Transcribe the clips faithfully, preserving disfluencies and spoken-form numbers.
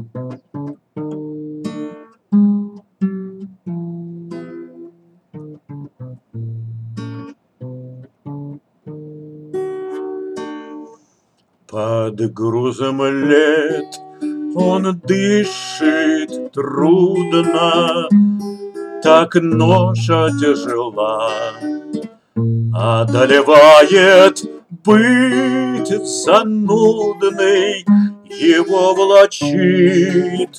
Под грузом лет он дышит трудно, так ноша тяжела, одолевает быт занудный, его влачит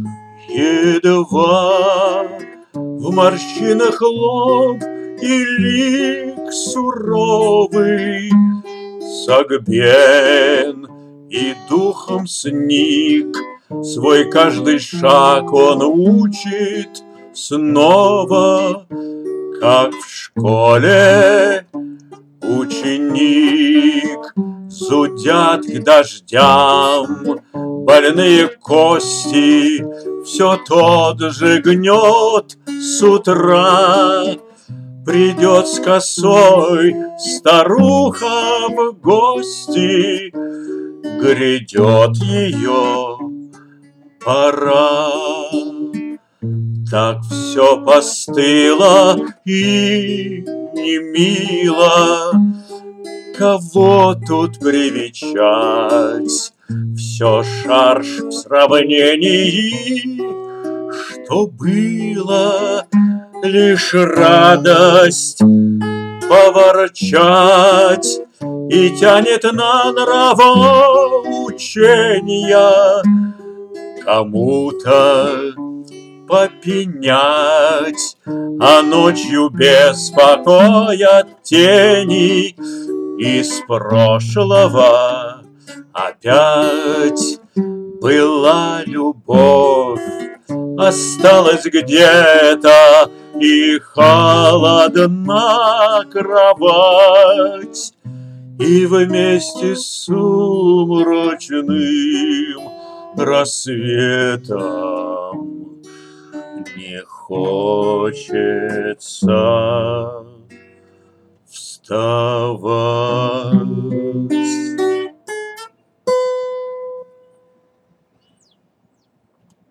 едва. В морщинах лоб и лик суровый, согбен и духом сник, свой каждый шаг он учит снова, как в школе ученик. Зудят к дождям больные кости, все тот же гнет с утра. Придет с косой старуха в гости, грядет ее пора. Так все постыло и не мило, кого тут привечать? Все шарж в сравнении, что было лишь радость поворчать, и тянет на нравоучения кому-то попенять, а ночью без покоя тени из прошлого опять. Была любовь, осталась где-то, и холодна кровать, и вместе с сумрачным рассветом не хочется вставать.